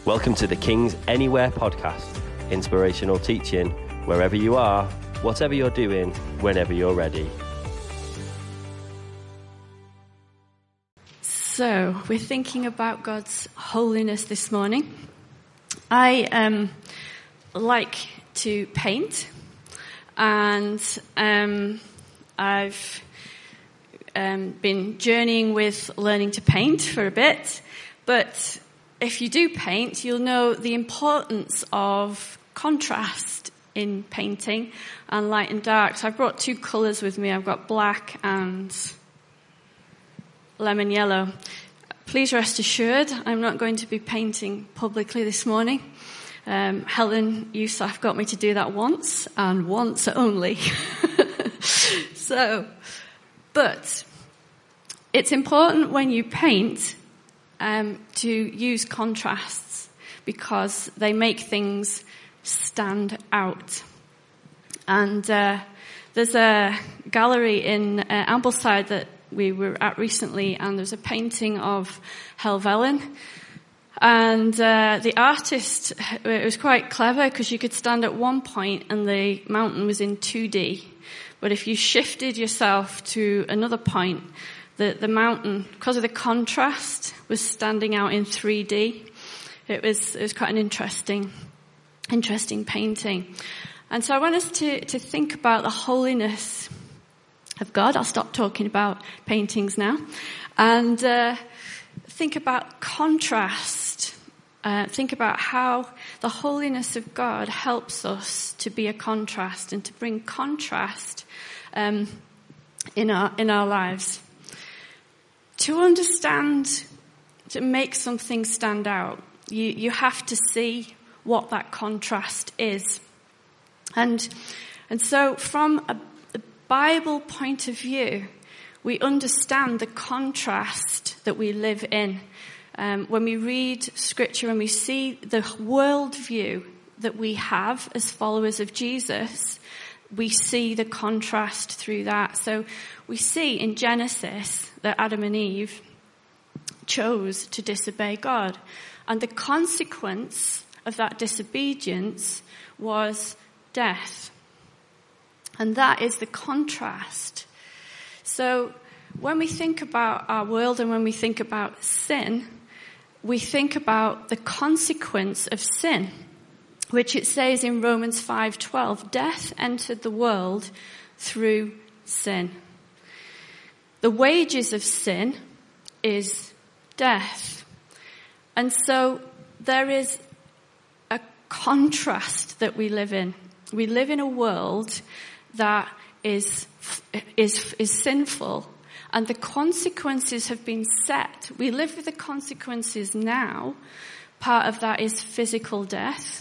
Welcome to the King's Anywhere podcast, inspirational teaching wherever you are, whatever you're doing, whenever you're ready. So, we're thinking about God's holiness this morning. I like to paint, and I've been journeying with learning to paint for a bit, but if you do paint, you'll know the importance of contrast in painting and light and dark. So I've brought two colours with me. I've got black and lemon yellow. Please rest assured, I'm not going to be painting publicly this morning. Helen Yousaf got me to do that once, and once only. But it's important when you paint to use contrasts because they make things stand out. And there's a gallery in Ambleside that we were at recently, and there's a painting of Helvellyn. And the artist, it was quite clever because you could stand at one point and the mountain was in 2D. But if you shifted yourself to another point, the mountain, because of the contrast, was standing out in 3D. It was quite an interesting painting. And so I want us to think about the holiness of God. I'll stop talking about paintings now. And think about contrast. Think about how the holiness of God helps us to be a contrast and to bring contrast in our lives. To understand, to make something stand out, you have to see what that contrast is. And so from a Bible point of view, we understand the contrast that we live in. When we read scripture and we see the worldview that we have as followers of Jesus, we see the contrast through that. So we see in Genesis that Adam and Eve chose to disobey God. And the consequence of that disobedience was death. And that is the contrast. So when we think about our world and when we think about sin, we think about the consequence of sin, which it says in Romans 5:12, death entered the world through sin. The wages of sin is death. And so there is a contrast that we live in. We live in a world that is sinful, and the consequences have been set. We live with the consequences now. Part of that is physical death,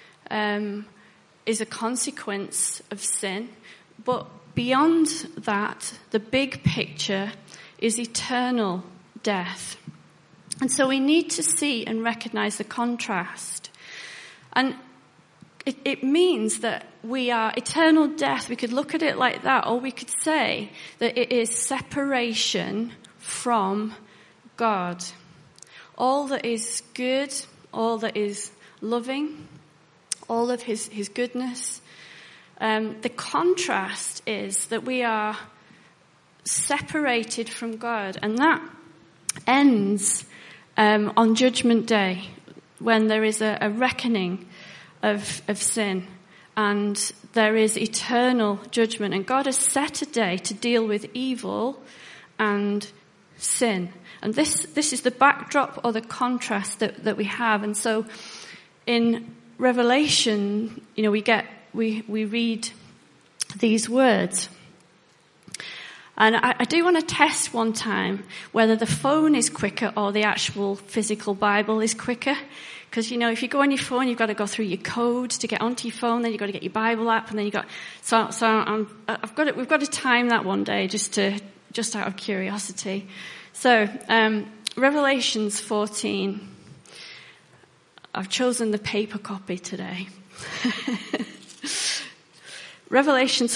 is a consequence of sin. But beyond that, the big picture is eternal death. And so we need to see and recognize the contrast. And it means that we are eternal death. We could look at it like that, or we could say that it is separation from God. All that is good, all that is loving, all of his goodness. The contrast is that we are separated from God, and that ends on Judgment Day, when there is a reckoning of sin, and there is eternal judgment. And God has set a day to deal with evil and sin. And this is the backdrop or the contrast that we have. And so in Revelation, we read these words. And I do want to test one time whether the phone is quicker or the actual physical Bible is quicker. Because, if you go on your phone, you've got to go through your code to get onto your phone, then you've got to get your Bible app, and then we've got to time that one day just out of curiosity. So, Revelations 14. I've chosen the paper copy today. Revelations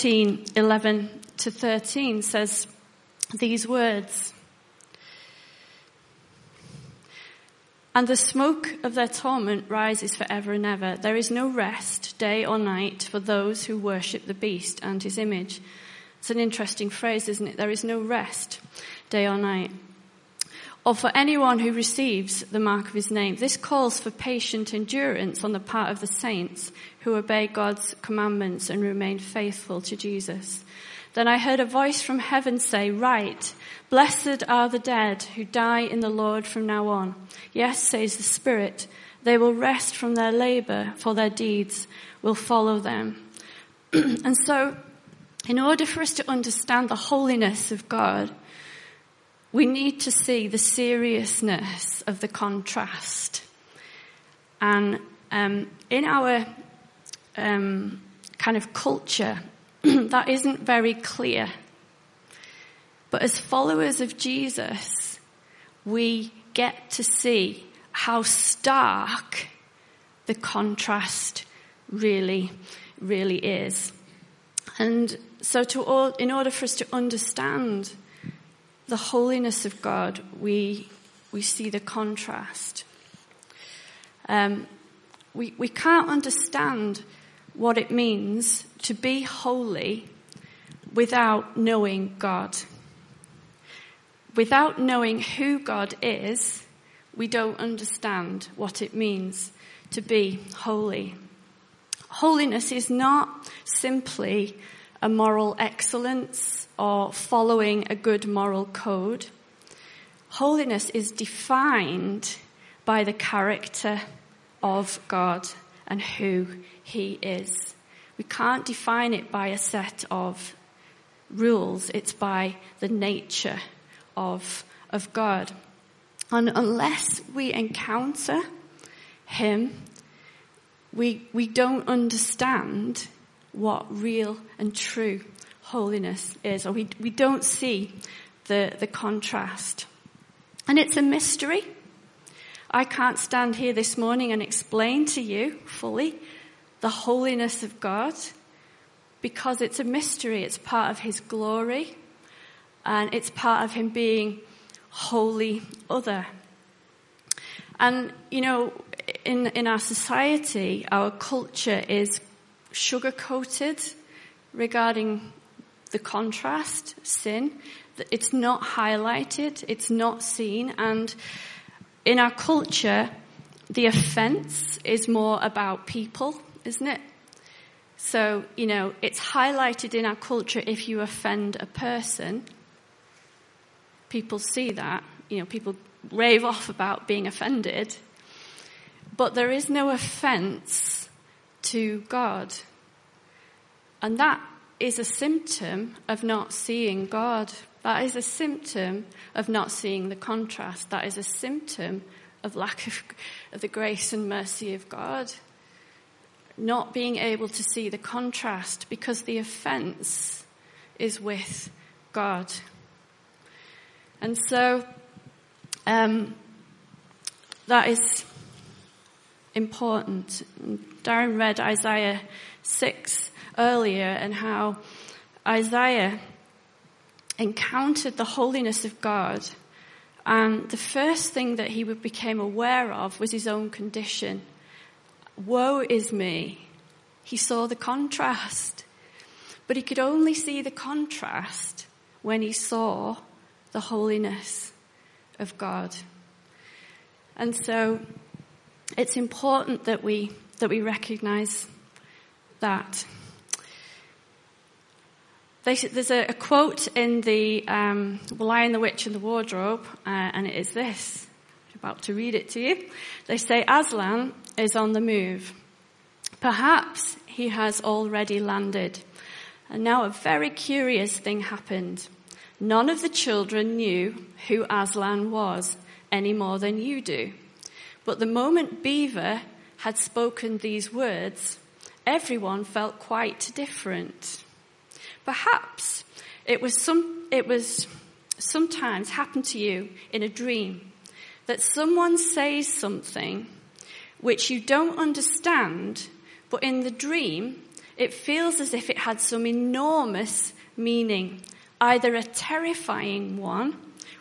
14:11-13 says these words. And the smoke of their torment rises forever and ever. There is no rest, day or night, for those who worship the beast and his image. It's an interesting phrase, isn't it? There is no rest, day or night. Or for anyone who receives the mark of his name. This calls for patient endurance on the part of the saints who obey God's commandments and remain faithful to Jesus. Then I heard a voice from heaven say, "Write, blessed are the dead who die in the Lord from now on. Yes, says the Spirit, they will rest from their labor, for their deeds will follow them." And so, in order for us to understand the holiness of God, we need to see the seriousness of the contrast. And in our kind of culture, that isn't very clear. But as followers of Jesus, we get to see how stark the contrast really, really is. And so in order for us to understand the holiness of God, we see the contrast. We can't understand what it means to be holy without knowing God. Without knowing who God is, we don't understand what it means to be holy. Holiness is not simply a moral excellence or following a good moral code. Holiness is defined by the character of God and who he is. We can't define it by a set of rules. It's by the nature of God. And unless we encounter him, we don't understand what real and true holiness is, or we don't see the contrast. And it's a mystery. I can't stand here this morning and explain to you fully the holiness of God, because it's a mystery. It's part of his glory, and it's part of him being wholly other. And, you know, in our society, our culture is sugar-coated regarding the contrast, sin. It's not highlighted, it's not seen, and in our culture, the offense is more about people, isn't it? So, you know, it's highlighted in our culture if you offend a person. People see that, you know, people rave off about being offended, but there is no offense to God. And that is a symptom of not seeing God. That is a symptom of not seeing the contrast. That is a symptom of lack of the grace and mercy of God. Not being able to see the contrast because the offense is with God. And so that is important. Darren read Isaiah 6 earlier, and how Isaiah encountered the holiness of God, and the first thing that he became aware of was his own condition. Woe is me. He saw the contrast, but he could only see the contrast when he saw the holiness of God. And so it's important that we recognize that. There's a quote in the Lion, the Witch and the Wardrobe, and it is this. I'm about to read it to you. They say, Aslan is on the move. Perhaps he has already landed. And now a very curious thing happened. None of the children knew who Aslan was any more than you do. But the moment Beaver had spoken these words, everyone felt quite different. Perhaps it was sometimes happened to you in a dream that someone says something which you don't understand, but in the dream it feels as if it had some enormous meaning, either a terrifying one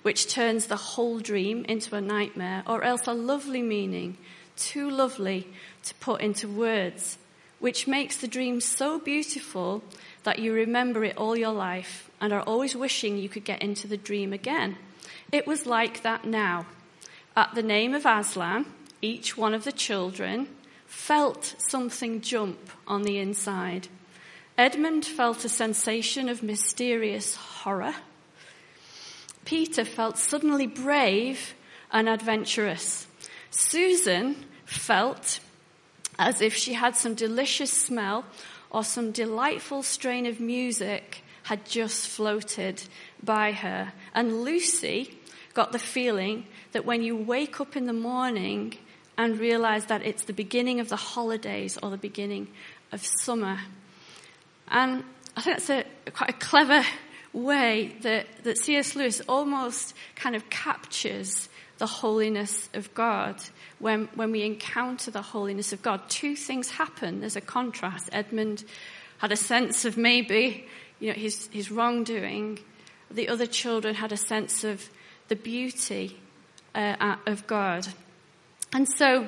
which turns the whole dream into a nightmare, or else a lovely meaning, too lovely to put into words, which makes the dream so beautiful that you remember it all your life and are always wishing you could get into the dream again. It was like that now. At the name of Aslan, each one of the children felt something jump on the inside. Edmund felt a sensation of mysterious horror. Peter felt suddenly brave and adventurous. Susan felt as if she had some delicious smell or some delightful strain of music had just floated by her. And Lucy got the feeling that when you wake up in the morning and realize that it's the beginning of the holidays or the beginning of summer. And I think that's quite a clever way that C.S. Lewis almost kind of captures the holiness of God. When we encounter the holiness of God, two things happen. There's a contrast. Edmund had a sense of maybe, his wrongdoing. The other children had a sense of the beauty of God. And so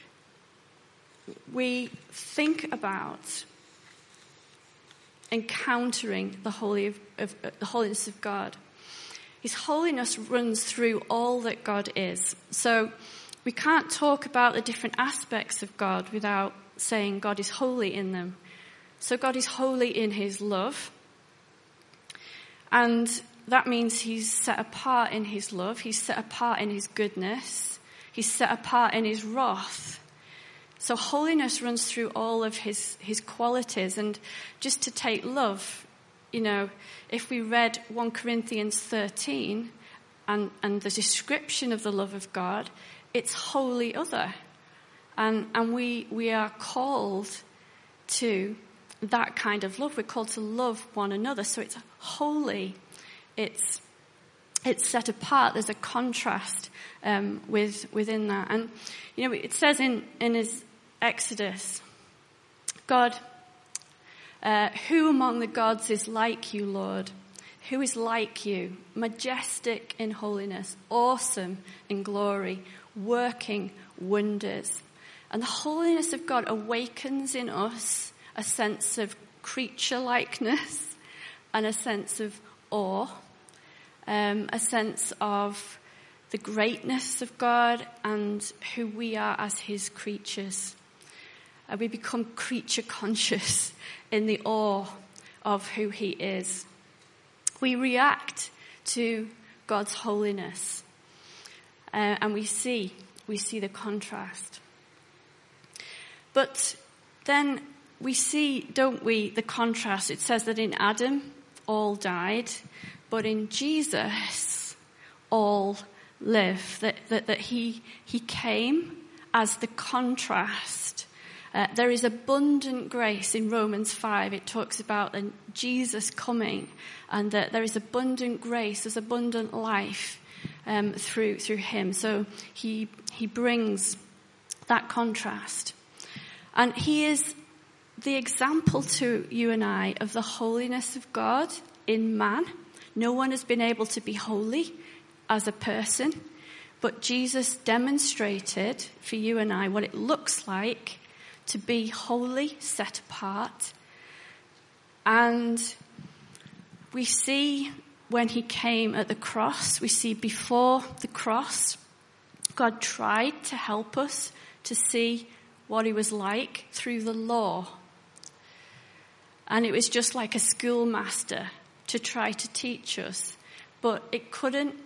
we think about encountering the holiness of God. His holiness runs through all that God is. So we can't talk about the different aspects of God without saying God is holy in them. So God is holy in his love. And that means he's set apart in his love. He's set apart in his goodness. He's set apart in his wrath. So holiness runs through all of his qualities. And just to take love, if we read 1 Corinthians 13 and the description of the love of God, it's wholly other. And we are called to that kind of love. We're called to love one another. So it's holy. It's set apart. There's a contrast within that. And, it says in his Exodus, God, who among the gods is like you, Lord? Who is like you, majestic in holiness, awesome in glory, working wonders? And the holiness of God awakens in us a sense of creature-likeness and a sense of awe, a sense of the greatness of God and who we are as his creatures. We become creature conscious in the awe of who he is. We react to God's holiness, and we see the contrast. But then we see, don't we, the contrast. It says that in Adam all died, but in Jesus all live. That he came as the contrast. There is abundant grace in Romans 5. It talks about Jesus coming, and that there is abundant grace, there's abundant life through him. So he brings that contrast. And he is the example to you and I of the holiness of God in man. No one has been able to be holy as a person, but Jesus demonstrated for you and I what it looks like to be holy, set apart. And we see when he came at the cross, we see before the cross, God tried to help us to see what he was like through the law. And it was just like a schoolmaster to try to teach us. But it couldn't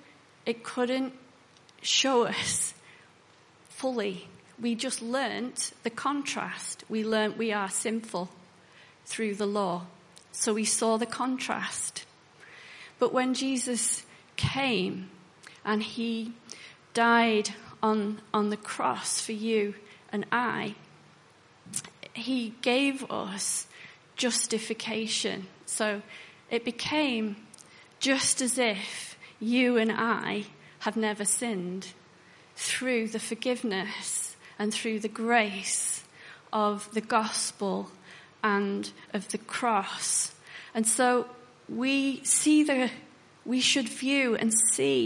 show us fully. We just learnt the contrast. We learnt we are sinful through the law. So we saw the contrast. But when Jesus came and he died on the cross for you and I, he gave us justification. So it became just as if you and I have never sinned through the forgiveness and through the grace of the gospel and of the cross. And so we should view and see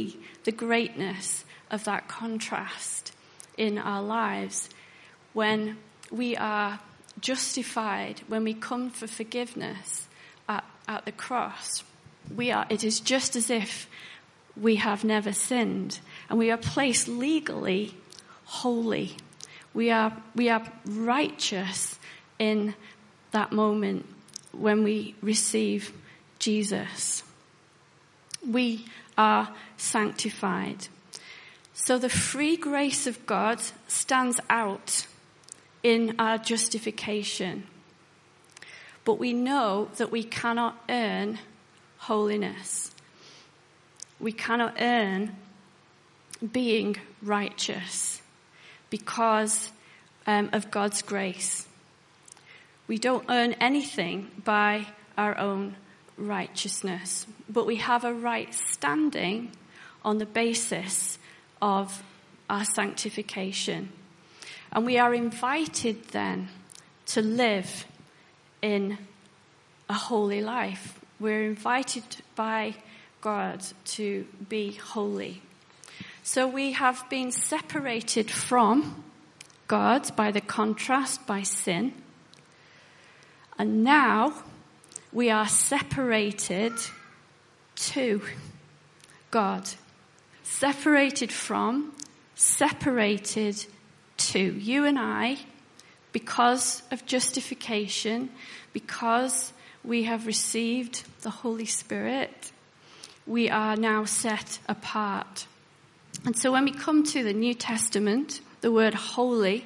the greatness of that contrast in our lives. When we are justified, when we come for forgiveness at the cross, it is just as if we have never sinned, and we are placed legally holy. We are righteous in that moment when we receive Jesus. We are sanctified. So the free grace of God stands out in our justification. But we know that we cannot earn holiness. We cannot earn being righteous because of God's grace. We don't earn anything by our own righteousness, but we have a right standing on the basis of our sanctification. And we are invited then to live in a holy life. We're invited by God to be holy. So we have been separated from God by the contrast, by sin. And now we are separated to God. Separated from, separated to. You and I, because of justification, because we have received the Holy Spirit, we are now set apart. And so when we come to the New Testament, the word holy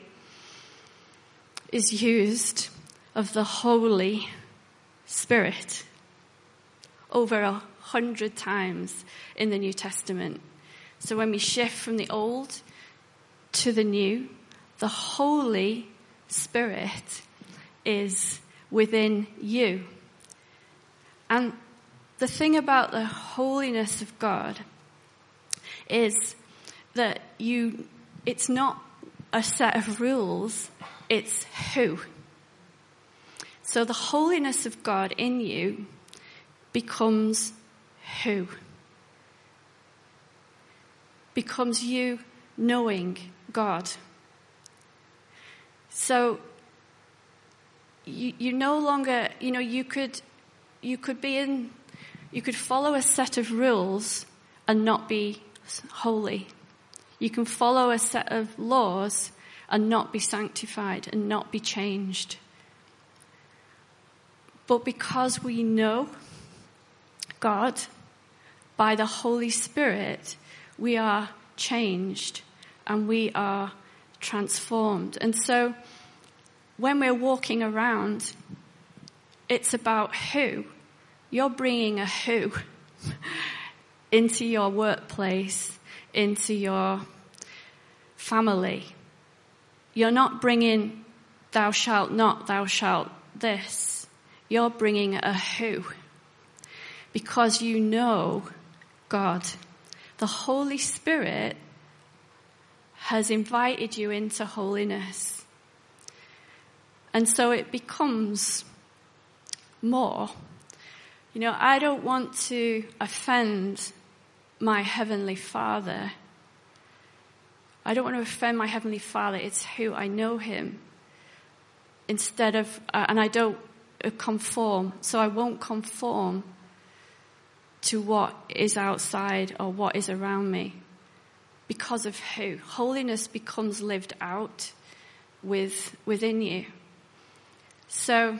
is used of the Holy Spirit over 100 times in the New Testament. So when we shift from the old to the new, the Holy Spirit is within you. And the thing about the holiness of God is that it's not a set of rules, it's who. So the holiness of God in you becomes who? Becomes you knowing God. So you no longer, you could follow a set of rules and not be holy. You can follow a set of laws and not be sanctified and not be changed. But because we know God by the Holy Spirit, we are changed and we are transformed. And so when we're walking around, it's about who. You're bringing a who into your workplace, into your family. You're not bringing thou shalt not, thou shalt this. You're bringing a who. Because you know God. The Holy Spirit has invited you into holiness. And so it becomes more. I don't want to offend my Heavenly Father. I don't want to offend my Heavenly Father. It's who I know Him. Instead of, and I don't conform. So I won't conform to what is outside or what is around me. Because of who? Holiness becomes lived out within you. So,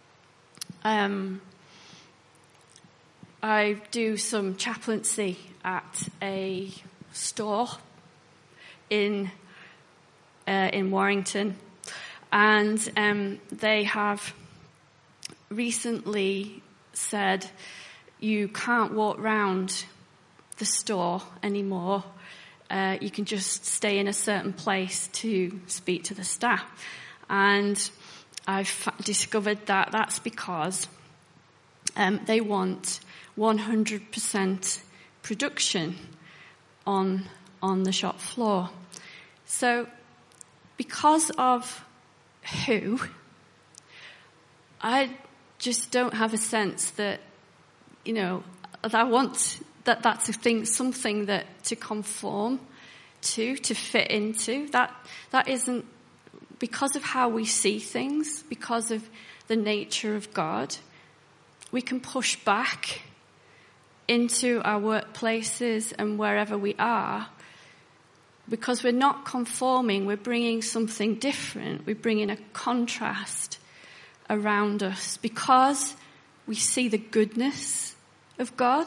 I do some chaplaincy at a store in Warrington, and they have recently said you can't walk round the store anymore. You can just stay in a certain place to speak to the staff. And I've discovered that that's because they want 100% production on the shop floor. So because of who, I just don't have a sense that, I want that's a thing, something that to conform to fit into. That isn't, because of how we see things, because of the nature of God, we can push back into our workplaces and wherever we are. Because we're not conforming, we're bringing something different. We're bringing a contrast around us because we see the goodness of God.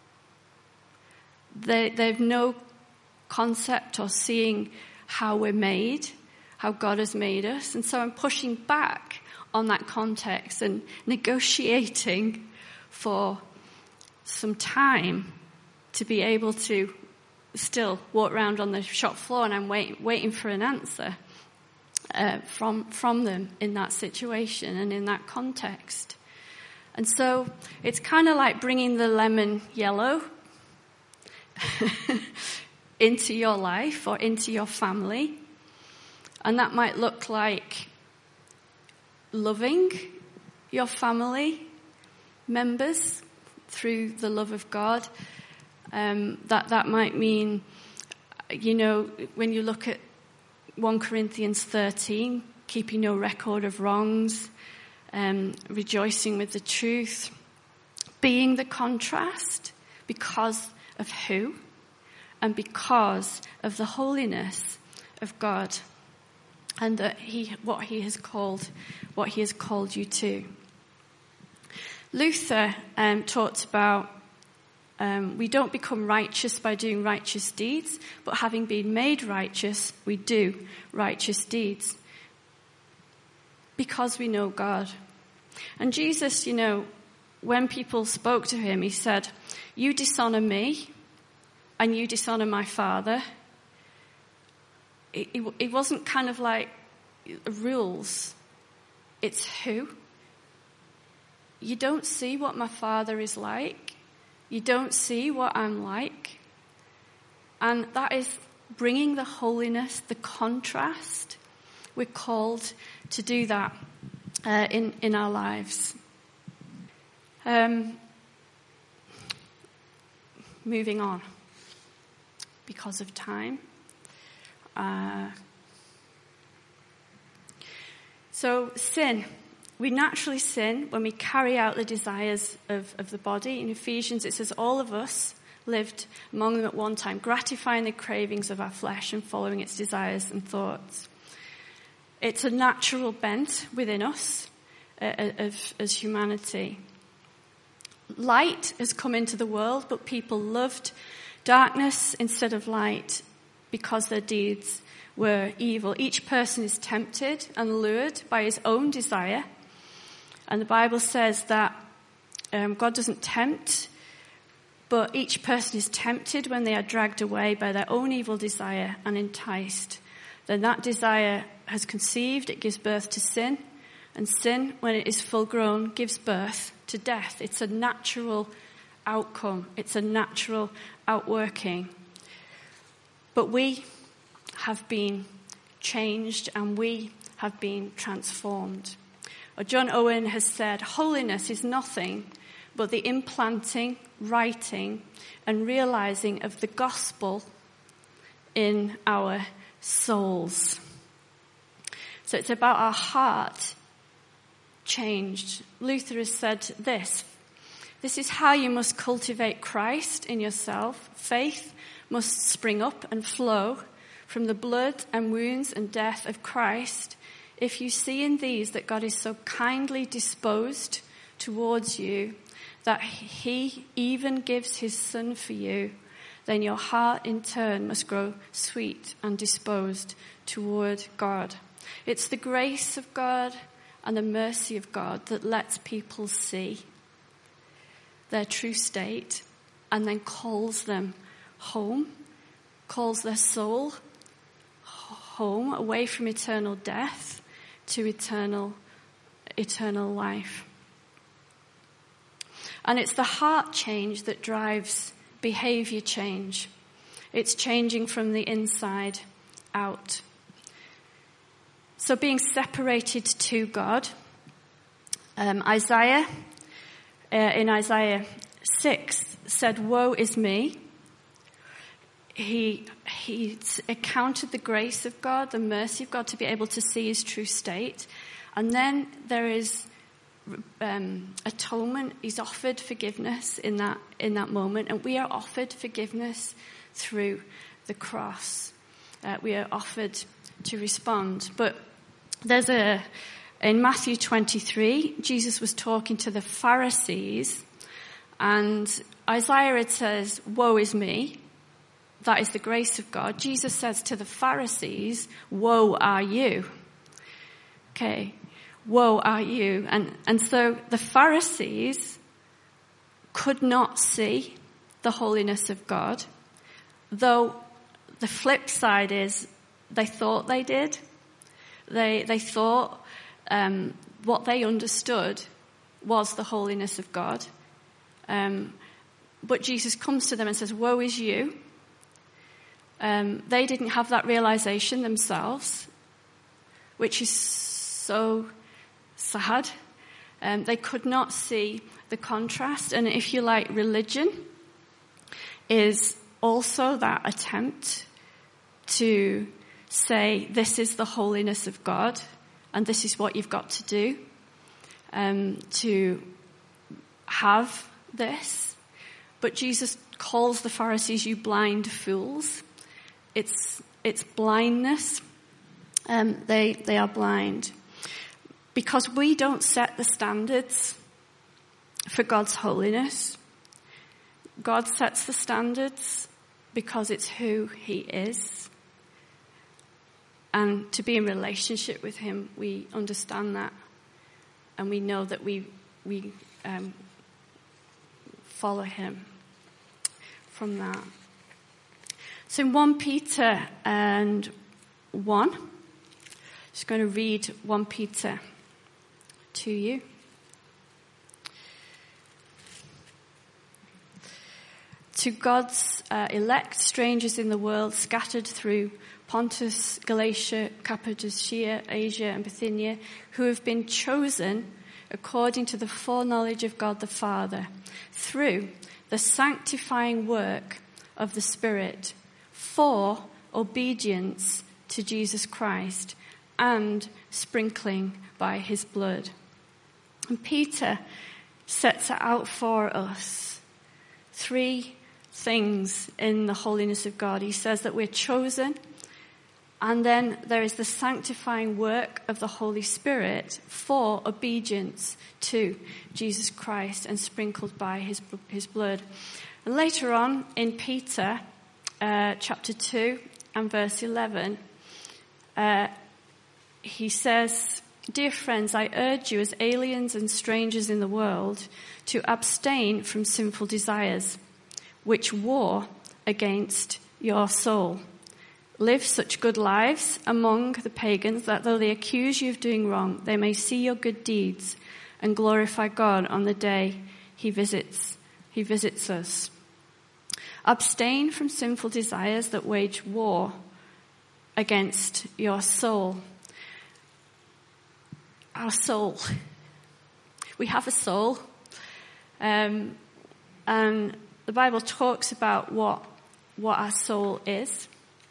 They've no concept or seeing how we're made, how God has made us. And so I'm pushing back on that context and negotiating for some time to be able to still walk around on the shop floor, and I'm waiting for an answer from them in that situation and in that context. And so it's kind of like bringing the lemon yellow into your life or into your family. And that might look like loving your family members through the love of God. That might mean, when you look at 1 Corinthians 13, keeping no record of wrongs, rejoicing with the truth, being the contrast because of who? And because of the holiness of God, and that what he has called you to. Luther talked about we don't become righteous by doing righteous deeds, but having been made righteous, we do righteous deeds because we know God. And Jesus, when people spoke to him, he said, "You dishonor me and you dishonor my Father." It wasn't kind of like rules. It's who. You don't see what my Father is like. You don't see what I'm like. And that is bringing the holiness, the contrast. We're called to do that in our lives. Moving on, because of time. So sin. We naturally sin when we carry out the desires of the body. In Ephesians it says all of us lived among them at one time, gratifying the cravings of our flesh and following its desires and thoughts. It's a natural bent within us as humanity. Light has come into the world, but people loved darkness instead of light because their deeds were evil. Each person is tempted and lured by his own desire. And the Bible says that God doesn't tempt, but each person is tempted when they are dragged away by their own evil desire and enticed. Then that desire has conceived, it gives birth to sin. And sin, when it is full grown, gives birth to death. It's a natural outcome. It's a natural outworking. But we have been changed and we have been transformed. John Owen has said, holiness is nothing but the implanting, writing, and realizing of the gospel in our souls. So it's about our heart changed. Luther has said this is how you must cultivate Christ in yourself. Faith must spring up and flow from the blood and wounds and death of Christ. If you see in these that God is so kindly disposed towards you that he even gives his Son for you, then your heart in turn must grow sweet and disposed toward God. It's the grace of God and the mercy of God that lets people see their true state and then calls them home, calls their soul home, away from eternal death to eternal life. And it's the heart change that drives behavior change. It's changing from the inside out. So being separated to God. In Isaiah 6 said, "Woe is me." He encountered the grace of God, the mercy of God, to be able to see his true state. And then there is atonement. He's offered forgiveness in that moment, and we are offered forgiveness through the cross. We are offered to respond. But in Matthew 23, Jesus was talking to the Pharisees, and Isaiah, it says, "Woe is me." That is the grace of God. Jesus says to the Pharisees, "Woe are you." Okay, woe are you. And so the Pharisees could not see the holiness of God, though the flip side is they thought they did. They thought what they understood was the holiness of God. But Jesus comes to them and says, "Woe is you." They didn't have that realization themselves, which is so sad. They could not see the contrast. And if you like, religion is also that attempt to say, this is the holiness of God, and this is what you've got to do to have this. But Jesus calls the Pharisees, "You blind fools." It's blindness. They are blind. Because we don't set the standards for God's holiness. God sets the standards because it's who he is. And to be in relationship with him, we understand that. And we know that we follow him from that. So in 1 Peter and 1, I'm just going to read 1 Peter to you. To God's elect strangers in the world, scattered through Pontus, Galatia, Cappadocia, Asia, and Bithynia, who have been chosen according to the foreknowledge of God the Father, through the sanctifying work of the Spirit, for obedience to Jesus Christ and sprinkling by his blood. And Peter sets out for us 3 things in the holiness of God. He says that we're chosen, and then there is the sanctifying work of the Holy Spirit for obedience to Jesus Christ and sprinkled by his blood. And later on in Peter, chapter 2 and verse 11, he says, "Dear friends, I urge you as aliens and strangers in the world to abstain from sinful desires, which war against your soul. Live such good lives among the pagans that though they accuse you of doing wrong, they may see your good deeds and glorify God on the day he visits us. Abstain from sinful desires that wage war against your soul." Our soul. We have a soul. And the Bible talks about what our soul is.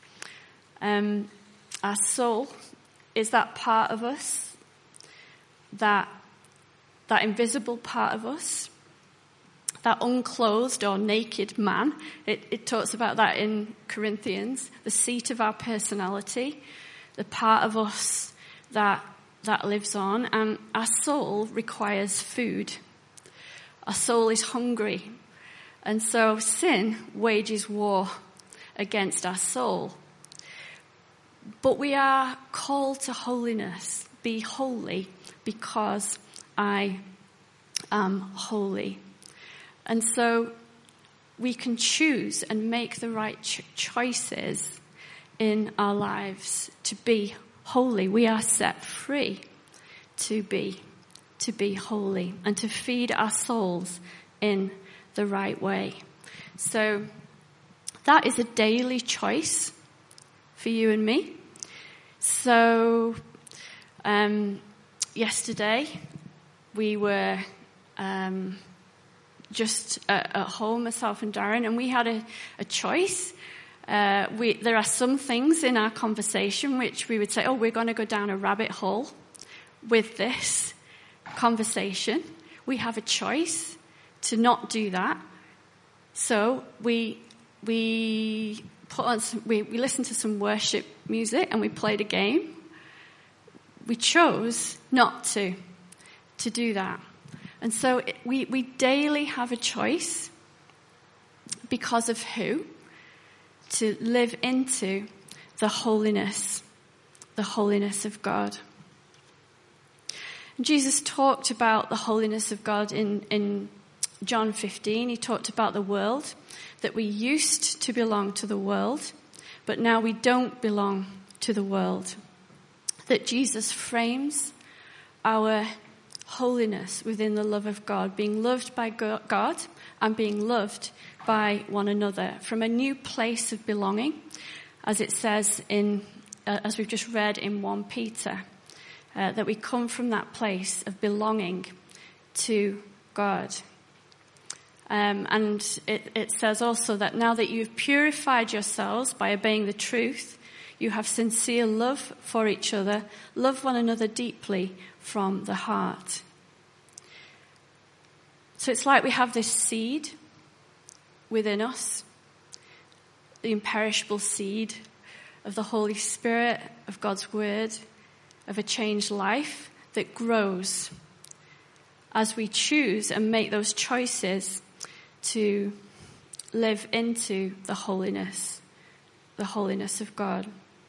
Our soul is that part of us, that invisible part of us, that unclothed or naked man. It talks about that in Corinthians, the seat of our personality, the part of us that lives on. And our soul requires food. Our soul is hungry. And so sin wages war against our soul. But we are called to holiness. Be holy because I am holy. And so we can choose and make the right choices in our lives to be holy. We are set free to be holy and to feed our souls in the right way. So that is a daily choice for you and me. So yesterday we were just at home, myself and Darren, and we had a choice. There are some things in our conversation which we would say, oh, we're going to go down a rabbit hole with this conversation. We have a choice to not do that. So we listened to some worship music and we played a game. We chose not to do that. And so we daily have a choice, because of who, to live into the holiness of God. And Jesus talked about the holiness of God in John 15. He talked about the world, that we used to belong to the world, but now we don't belong to the world. That Jesus frames our holiness within the love of God, being loved by God and being loved by one another from a new place of belonging, as it says as we've just read in 1 Peter, that we come from that place of belonging to God. And it says also that now that you've purified yourselves by obeying the truth, you have sincere love for each other. Love one another deeply from the heart. So it's like we have this seed within us, the imperishable seed of the Holy Spirit, of God's Word, of a changed life that grows as we choose and make those choices to live into the holiness of God.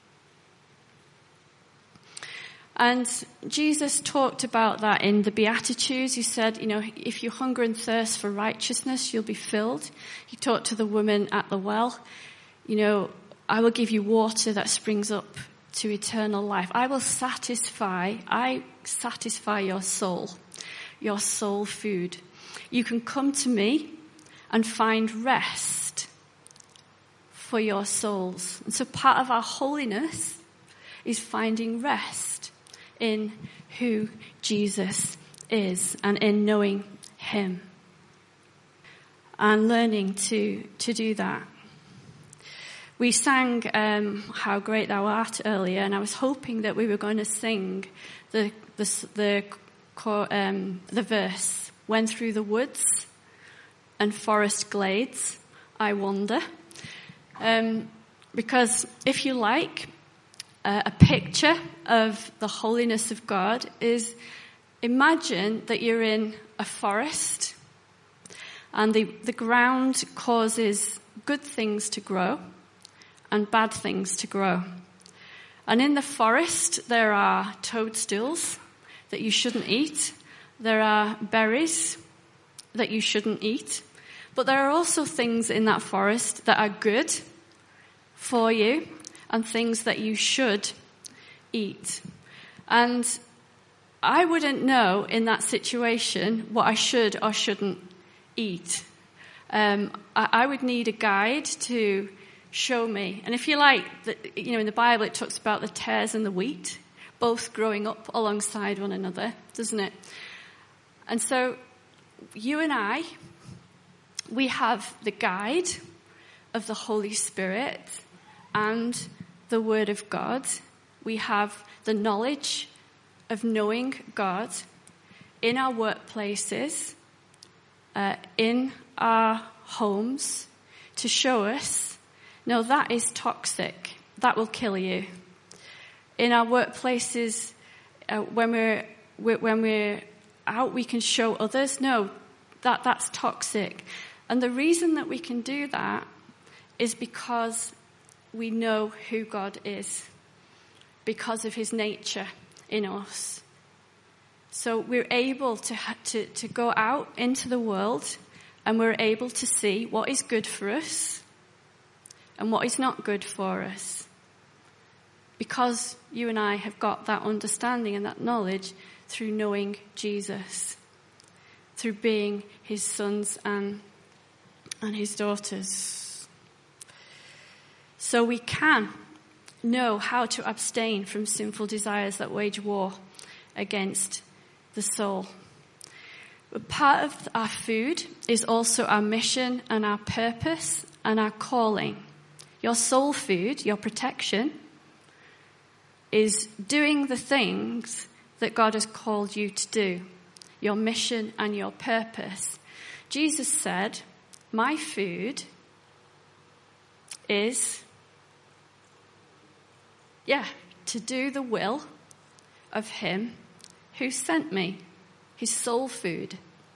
And Jesus talked about that in the Beatitudes. He said, if you hunger and thirst for righteousness, you'll be filled. He talked to the woman at the well. I will give you water that springs up to eternal life. I satisfy your soul food. You can come to me and find rest for your souls. And so part of our holiness is finding rest in who Jesus is and in knowing him and learning to do that. We sang How Great Thou Art earlier, and I was hoping that we were going to sing the verse, when through the woods and forest glades I wander. Because if you like, a picture of the holiness of God is, imagine that you're in a forest and the ground causes good things to grow and bad things to grow. And in the forest there are toadstools that you shouldn't eat. There are berries that you shouldn't eat. But there are also things in that forest that are good for you and things that you should eat. And I wouldn't know in that situation what I should or shouldn't eat. I would need a guide to show me. And if you like, in the Bible it talks about the tares and the wheat, both growing up alongside one another, doesn't it? And so you and I, we have the guide of the Holy Spirit and the Word of God. We have the knowledge of knowing God in our workplaces, in our homes, to show us, no, that is toxic. That will kill you. In our workplaces, when we're out, we can show others, no, that's toxic. And the reason that we can do that is because we know who God is, because of his nature in us. So we're able to go out into the world and we're able to see what is good for us and what is not good for us. Because you and I have got that understanding and that knowledge through knowing Jesus, through being his sons and his daughters. So we can know how to abstain from sinful desires that wage war against the soul. But part of our food is also our mission and our purpose and our calling. Your soul food, your protection, is doing the things that God has called you to do. Your mission and your purpose. Jesus said, my food is, to do the will of him who sent me. His soul food.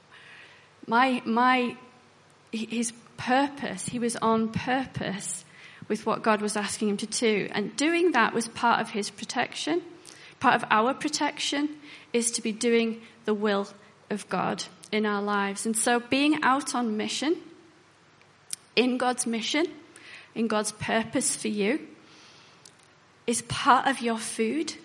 His purpose, he was on purpose with what God was asking him to do. And doing that was part of his protection. Part of our protection is to be doing the will of God in our lives. And so being out on mission, in God's mission, in God's purpose for you, is part of your food.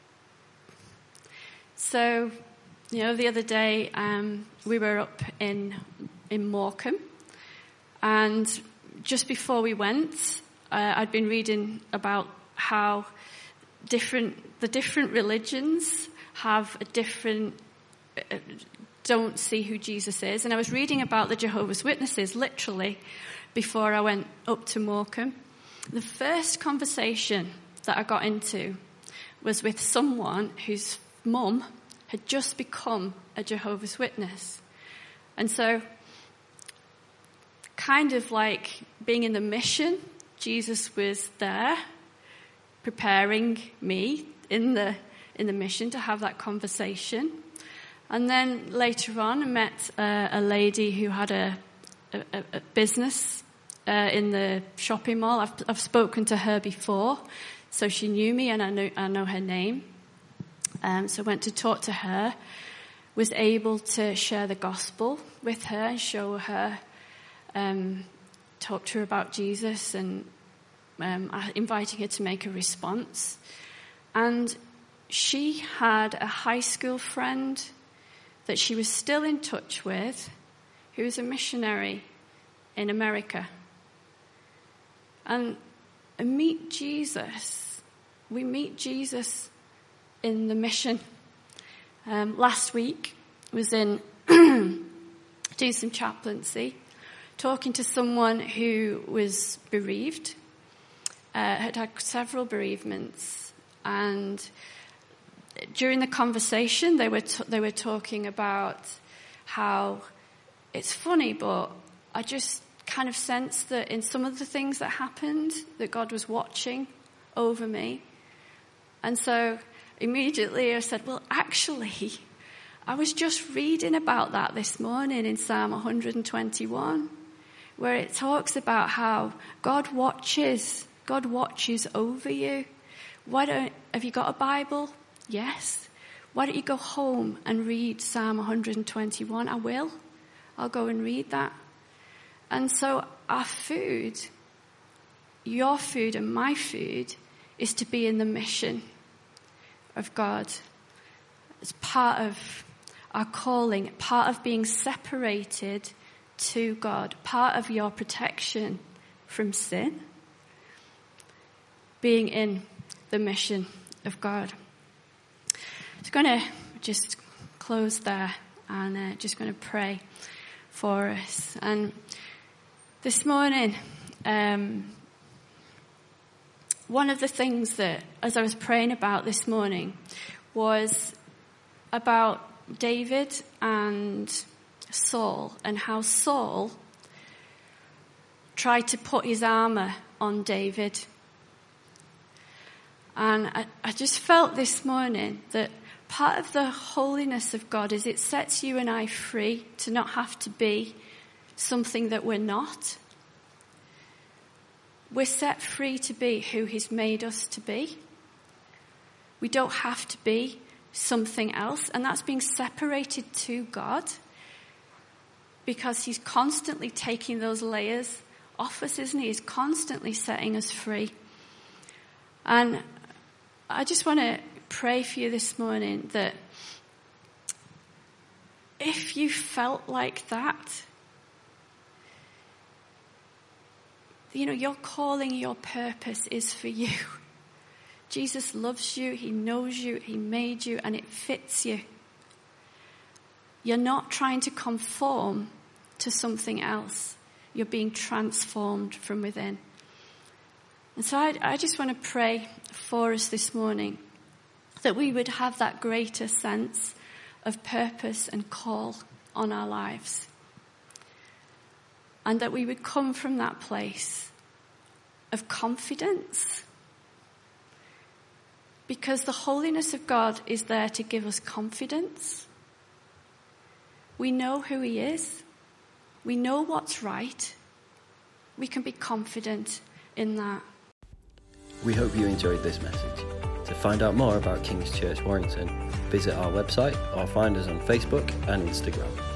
So, the other day we were up in Morecambe, and just before we went, I'd been reading about how the different religions have a different, don't see who Jesus is. And I was reading about the Jehovah's Witnesses, literally, before I went up to Morecambe. The first conversation that I got into was with someone whose mum had just become a Jehovah's Witness. And so, kind of like being in the mission, Jesus was there preparing me in the mission to have that conversation. And then later on I met a lady who had a business in the shopping mall. I've spoken to her before, so she knew me and I know her name. So I went to talk to her, was able to share the gospel with her and show her, talk to her about Jesus, and inviting her to make a response. And she had a high school friend that she was still in touch with, who was a missionary in America. And meet Jesus. We meet Jesus in the mission. Last week was in doing some chaplaincy, talking to someone who was bereaved, had several bereavements, and during the conversation they were talking about how it's funny, but I just kind of sensed that in some of the things that happened, that God was watching over me. And so immediately I said, well, actually, I was just reading about that this morning in Psalm 121, where it talks about how God watches over you. Have you got a Bible? Yes. Why don't you go home and read Psalm 121? I will. I'll go and read that. And so our food, your food and my food, is to be in the mission of God. It's part of our calling, part of being separated to God, part of your protection from sin, being in the mission of God. I'm going to just close there and just going to pray for us. And this morning, one of the things that, as I was praying about this morning, was about David and Saul, and how Saul tried to put his armor on David. And I just felt this morning that part of the holiness of God is it sets you and I free to not have to be something that we're not. We're set free to be who he's made us to be. We don't have to be something else, and that's being separated to God, because he's constantly taking those layers off us, isn't he? He's constantly setting us free. And I just want to pray for you this morning that if you felt like that, your calling, your purpose is for you. Jesus loves you, he knows you, he made you, and it fits you. You're not trying to conform to something else. You're being transformed from within. And so I just want to pray for us this morning that we would have that greater sense of purpose and call on our lives. And that we would come from that place of confidence. Because the holiness of God is there to give us confidence. We know who he is. We know what's right. We can be confident in that. We hope you enjoyed this message. To find out more about King's Church Warrington, visit our website or find us on Facebook and Instagram.